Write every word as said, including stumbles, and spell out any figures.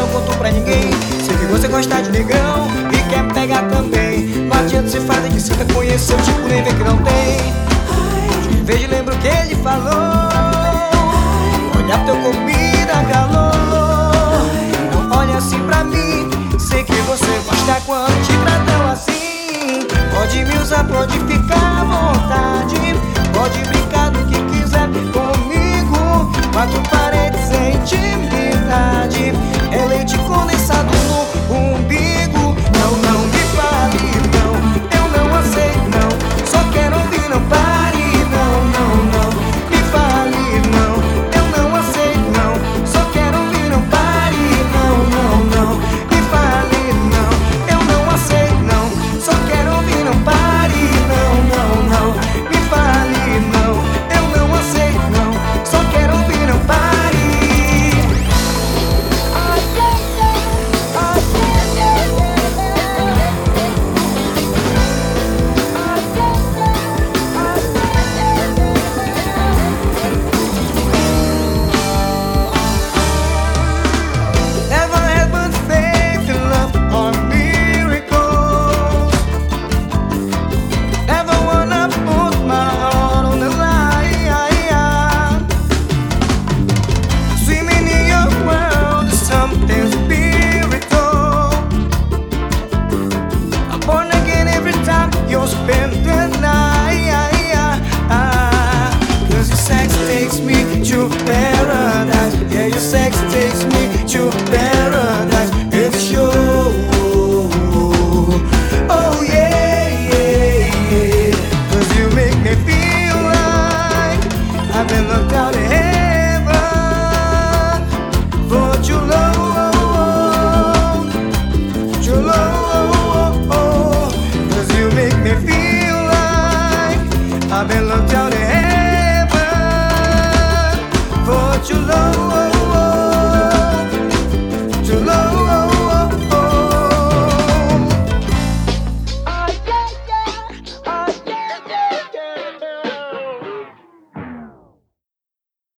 conto pra ninguém. Sei que você gosta de negão e quer me pegar também. Não adianta você fazer que sinta conhecer o tipo, nem ver que não tem. Te vejo e lembro que ele falou: olha teu comida, calor. Não olha assim pra mim, sei que você gosta quando te tratam assim. Pode me usar, pode ficar à vontade, pode brincar do que quiser comigo. Quatro paredes sem intimidade, é leite condensado no umbigo. Não, não me fale, não, eu não aceito, não. Só quero ouvir, não pare, não, não, não. Me fale, não, eu não aceito, não. Só quero ouvir, não pare, não, não, não. Me fale, não, eu não aceito, não. Só quero ouvir, não pare, não, não, não. Me fale, não, eu não aceito, não. Só quero ouvir, não pare. You'll spend the night, cause your sex takes me to paradise. Yeah, your sex takes me to paradise. It's your, oh yeah, yeah, yeah. Cause you make me feel like I've been locked out of heaven for too long, too long. Me feel like I've been locked out of heaven for too long.